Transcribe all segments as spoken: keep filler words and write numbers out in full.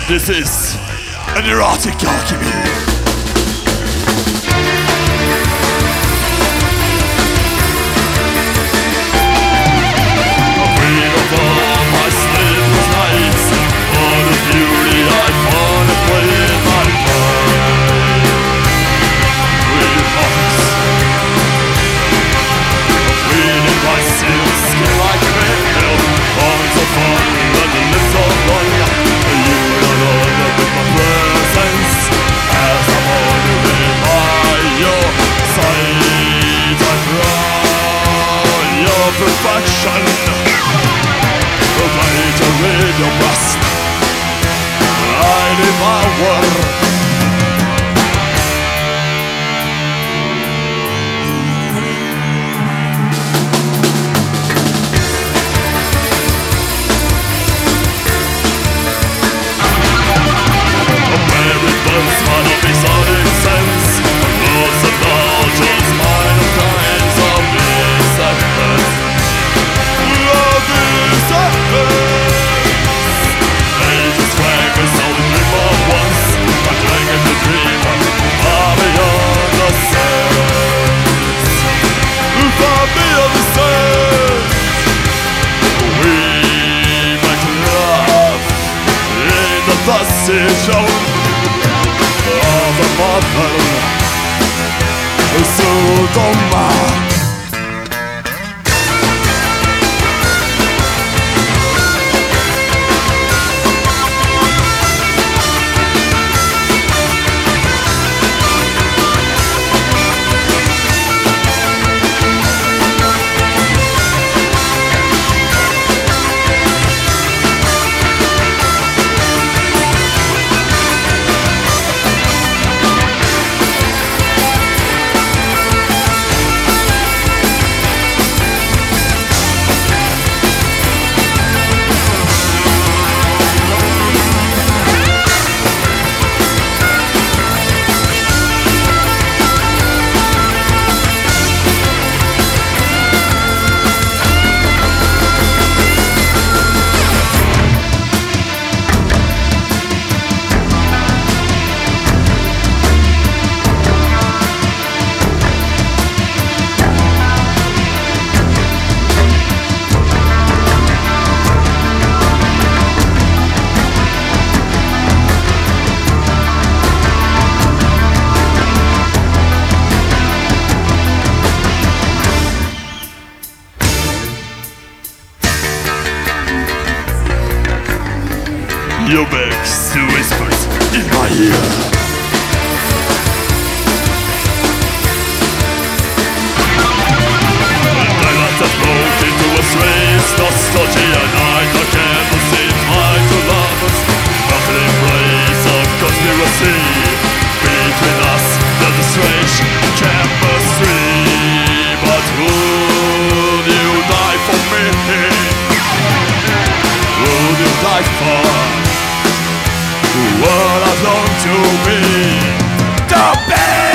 This is an erotic alchemy. Perfection, greater in your breast, I devour. A married birds, one of exotic sense, lots of knowledge, minor kinds of deceptions. Decision of the mother, Sodoma. You make whispers in my ear. And I let the smoke into a strange nostalgia night. A candle seems high to lovers, not an embrace of conspiracy between us. There's a strange chemistry, but would you die for me? Would you die for what I've known to be the best?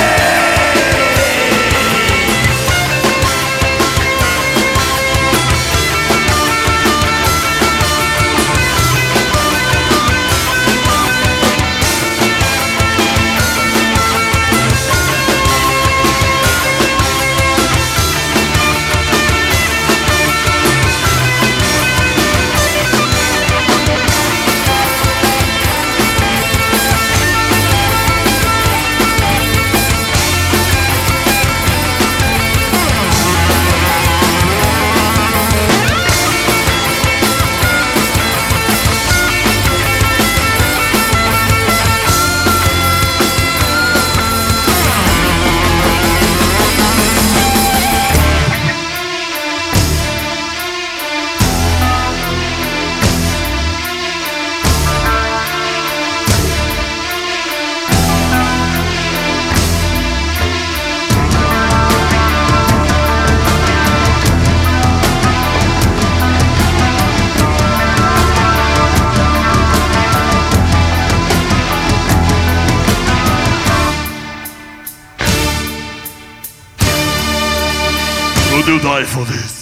Would you die for this?